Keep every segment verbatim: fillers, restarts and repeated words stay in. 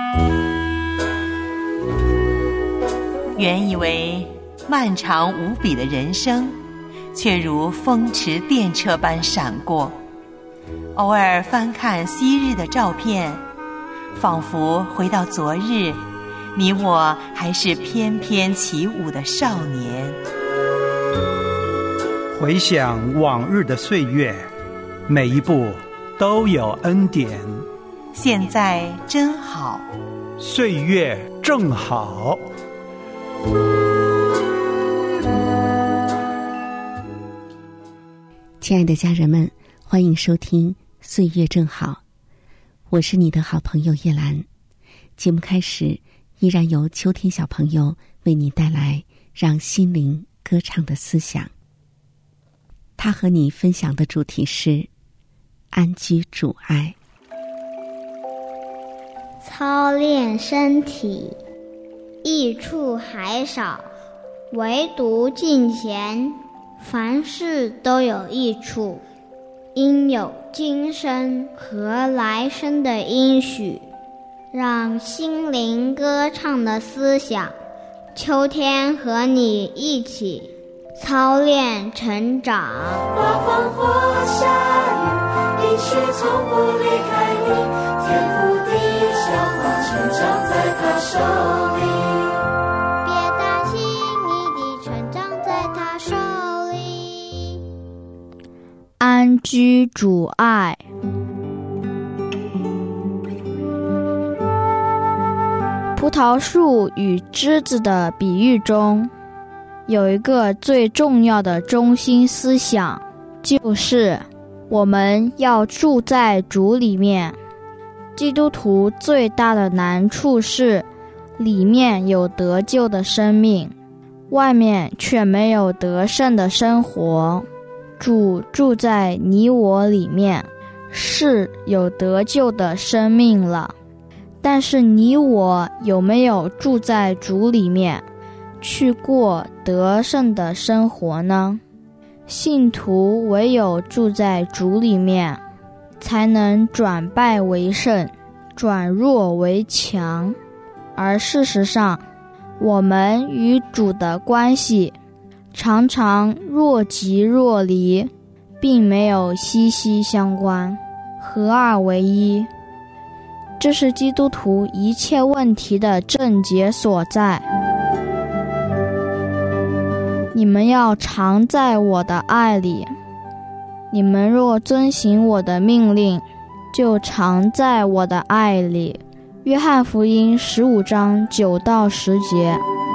原以为漫长无比的人生，却如风驰电掣般闪过。偶尔翻看昔日的照片，仿佛回到昨日，你我还是翩翩起舞的少年。 回想往日的岁月，每一步都有恩典。 现在真好， 岁月正好。 亲爱的家人们，欢迎收听岁月正好，我是你的好朋友叶兰。节目开始，依然由秋天小朋友为你带来让心灵歌唱的思想。他和你分享的主题是安居主爱。 操练身体，益处还少，唯独敬虔，凡事都有益处，应有今生和来生的应许，让心灵歌唱的思想，秋天和你一起操练成长。 刮风或下雨，应许从不离开你，天赋的小花成长在他手里， 别担心，你的成长在他手里。 安居主爱。葡萄树与枝子的比喻中，有一个最重要的中心思想，就是我们要住在主里面。基督徒最大的难处是，里面有得救的生命，外面却没有得胜的生活。主住在你我里面，是有得救的生命了。但是你我有没有住在主里面，去过得胜的生活呢？信徒唯有住在主里面，才能转败为胜，转弱为强。而事实上，我们与主的关系常常若即若离，并没有息息相关，合二为一。这是基督徒一切问题的症结所在。你们要常在我的爱里，你们若遵行我的命令，就常在我的爱里。约翰福音十五章九到十节。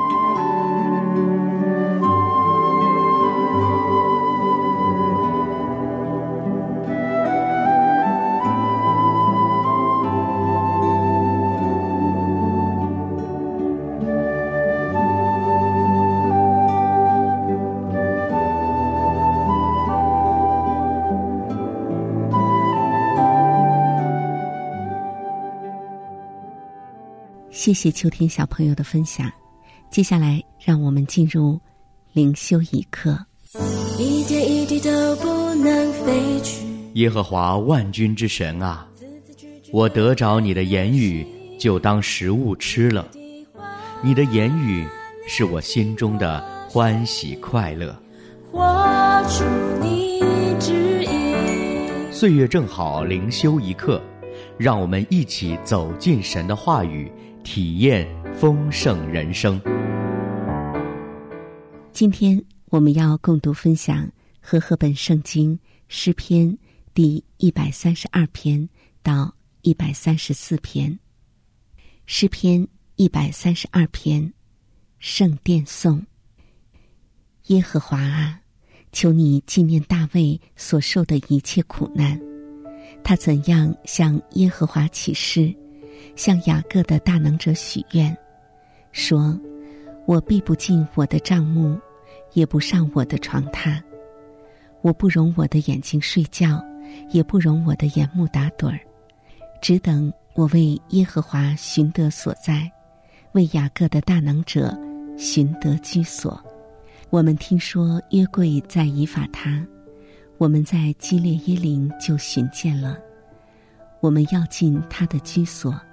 谢谢秋天小朋友的分享。接下来让我们进入灵修一课。 一点一滴都不能飞去。 耶和华万军之神啊，我得着你的言语，就当食物吃了。你的言语是我心中的欢喜快乐。 画出你旨意。 岁月正好灵修一课，让我们一起走进神的话语，体验丰盛人生。 今天我们要共读分享和合本圣经诗篇第一百三十二篇到一百三十四篇。诗篇一百三十二篇，圣殿颂。耶和华啊，求你纪念大卫所受的一切苦难，他怎样向耶和华起誓，向雅各的大能者许愿，说：我必不进我的帐幕，也不上我的床榻。我不容我的眼睛睡觉，也不容我的眼目打盹儿，只等我为耶和华寻得所在，为雅各的大能者寻得居所。我们听说约柜在以法他，我们在基列耶林就寻见了。我们要进他的居所，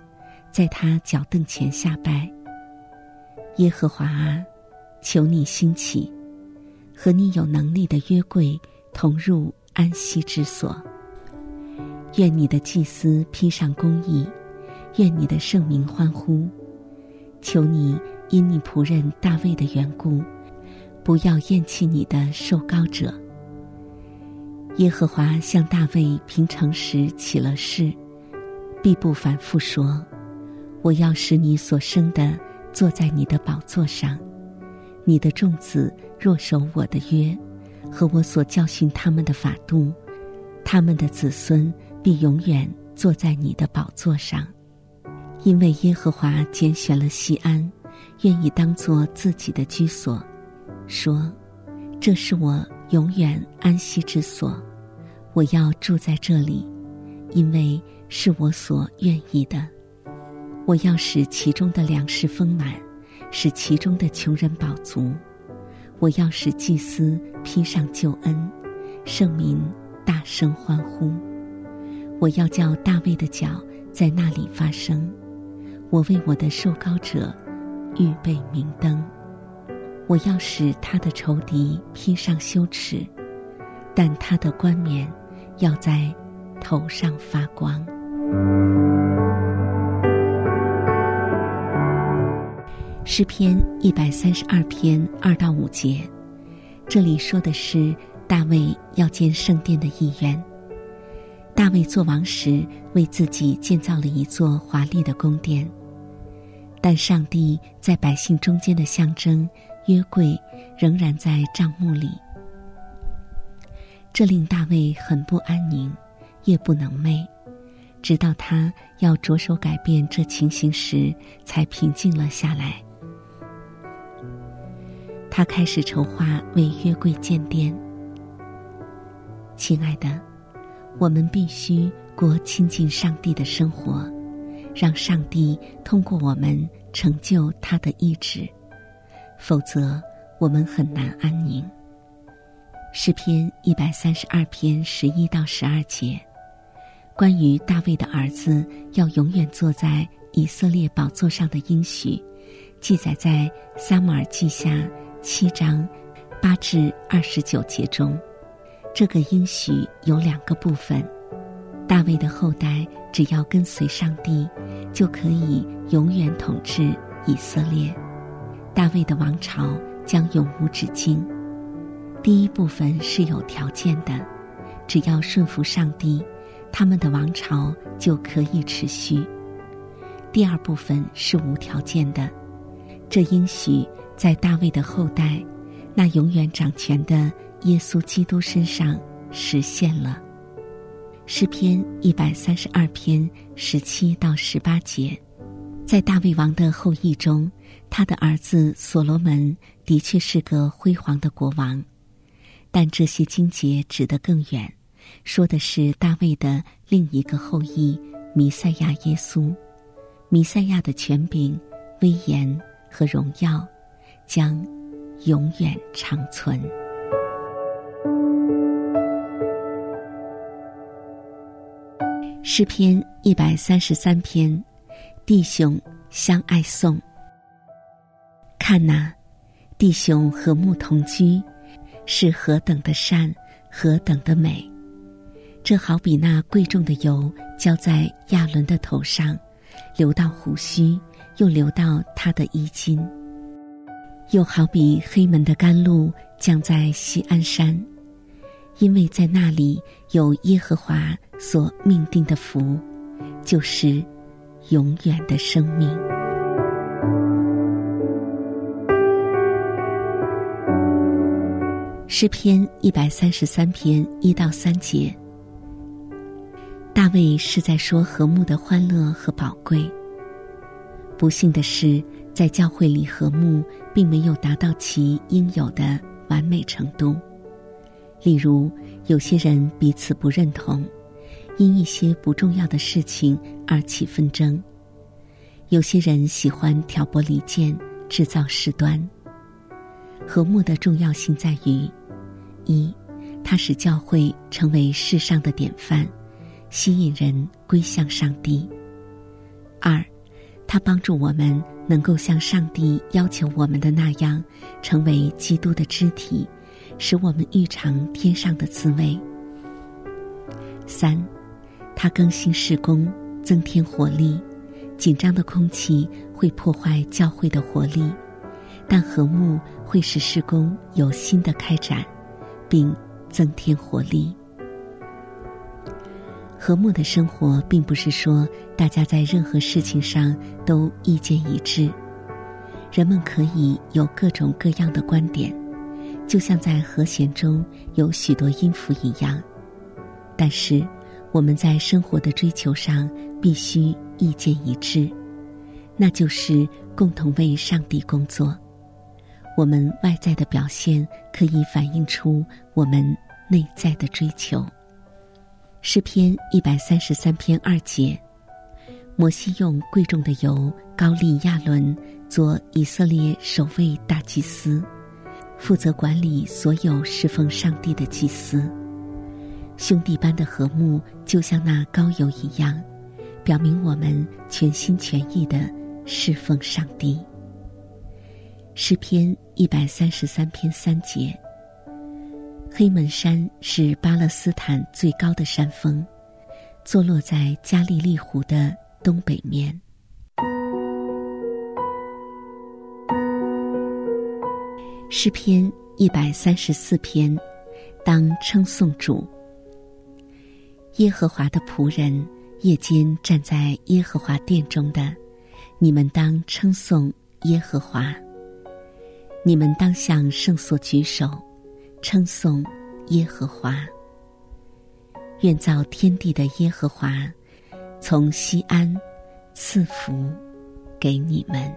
在他脚凳前下拜。耶和华啊，求你兴起，和你有能力的约柜同入安息之所。愿你的祭司披上公义，愿你的圣民欢呼。求你因你仆人大卫的缘故，不要厌弃你的受膏者。耶和华向大卫凭诚实起了誓，必不反复说，我要使你所生的坐在你的宝座上，你的众子若守我的约和我所教训他们的法度，他们的子孙必永远坐在你的宝座上。因为耶和华拣选了锡安，愿意当作自己的居所，说，这是我永远安息之所，我要住在这里，因为是我所愿意的。我要使其中的粮食丰满，使其中的穷人饱足。我要使祭司披上救恩，圣民大声欢呼。我要叫大卫的脚在那里发声，我为我的受膏者预备明灯。我要使他的仇敌披上羞耻，但他的冠冕要在头上发光。诗篇一百三十二篇二到五节，这里说的是大卫要建圣殿的意愿。大卫做王时，为自己建造了一座华丽的宫殿，但上帝在百姓中间的象征约柜仍然在帐幕里，这令大卫很不安宁，夜不能寐，直到他要着手改变这情形时，才平静了下来。他开始筹划为约柜建殿。亲爱的，我们必须过亲近上帝的生活，让上帝通过我们成就他的意志，否则我们很难安宁。诗篇一百三十二篇十一到十二节，关于大卫的儿子要永远坐在以色列宝座上的应许，记载在撒母耳记下七章八至二十九节中。这个应许有两个部分，大卫的后代只要跟随上帝，就可以永远统治以色列，大卫的王朝将永无止境。第一部分是有条件的，只要顺服上帝，他们的王朝就可以持续。第二部分是无条件的，这应许在大卫的后代，那永远掌权的耶稣基督身上实现了。诗篇一百三十二篇十七到十八节，在大卫王的后裔中，他的儿子所罗门的确是个辉煌的国王，但这些经节指得更远，说的是大卫的另一个后裔弥赛亚耶稣。弥赛亚的权柄、威严和荣耀将永远长存。诗篇一百三十三篇，弟兄相爱颂。看哪，弟兄和睦同居，是何等的善，何等的美！这好比那贵重的油浇在亚伦的头上，流到胡须，又流到他的衣襟。又好比黑门的甘露降在锡安山，因为在那里有耶和华所命定的福，就是永远的生命。诗篇一百三十三篇一到三节，大卫是在说和睦的欢乐和宝贵。不幸的是，在教会里和睦并没有达到其应有的完美程度。例如，有些人彼此不认同，因一些不重要的事情而起纷争。有些人喜欢挑拨离间，制造事端。和睦的重要性在于：一，它使教会成为世上的典范，吸引人归向上帝；二， 它帮助我们能够像上帝要求我们的那样，成为基督的肢体，使我们预尝天上的滋味。三，它更新事工，增添活力。紧张的空气会破坏教会的活力，但和睦会使事工有新的开展，并增添活力。和睦的生活并不是说大家在任何事情上都意见一致，人们可以有各种各样的观点，就像在和弦中有许多音符一样。但是我们在生活的追求上必须意见一致，那就是共同为上帝工作。我们外在的表现可以反映出我们内在的追求。诗篇一百三十三篇二节，摩西用贵重的油膏立亚伦做以色列首位大祭司，负责管理所有侍奉上帝的祭司。兄弟般的和睦就像那膏油一样，表明我们全心全意地侍奉上帝。诗篇一百三十三篇三节，黑门山是巴勒斯坦最高的山峰，坐落在加利利湖的东北面。诗篇一百三十四篇，当称颂主。耶和华的仆人，夜间站在耶和华殿中的，你们当称颂耶和华。你们当向圣所举手，称颂耶和华。愿造天地的耶和华从西安赐福给你们。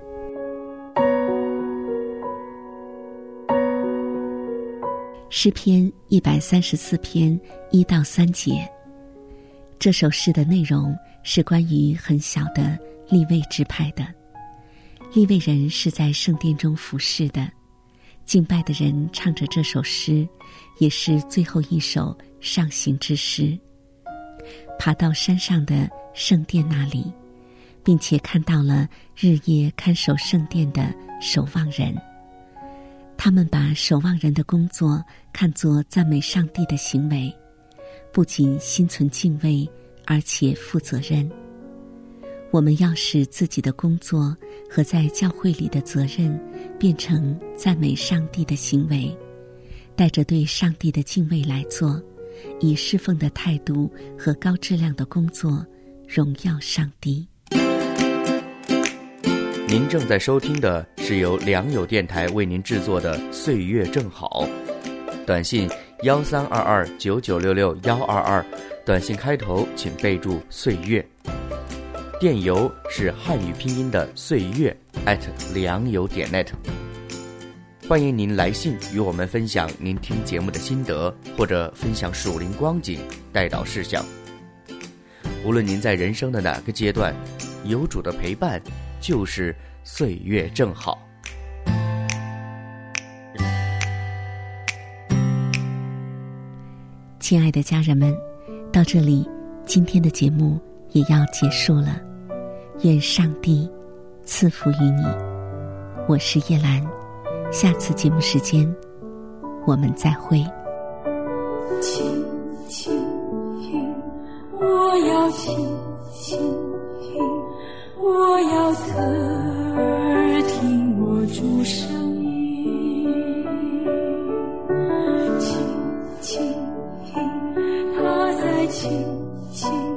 诗篇一百三十四篇一到三节，这首诗的内容是关于很小的利未支派的。利未人是在圣殿中服侍的，敬拜的人唱着这首诗，也是最后一首上行之诗。爬到山上的圣殿那里，并且看到了日夜看守圣殿的守望人。他们把守望人的工作看作赞美上帝的行为，不仅心存敬畏，而且负责任。我们要使自己的工作和在教会里的责任变成赞美上帝的行为，带着对上帝的敬畏来做，以侍奉的态度和高质量的工作荣耀上帝。 您正在收听的是由良友电台为您制作的《岁月正好》，短信幺三二二九九六六幺二二，短信开头请备注岁月。电邮是汉语拼音的岁月 at 良友点 net。欢迎您来信与我们分享您听节目的心得，或者分享属灵光景、代祷事项。无论您在人生的哪个阶段，有主的陪伴就是岁月正好。 亲爱的家人们，到这里今天的节目也要结束了。愿上帝赐福于你。我是叶兰，下次节目时间我们再会。 轻轻听，我要轻轻听，我要侧耳听我主声音。轻轻听，他在轻轻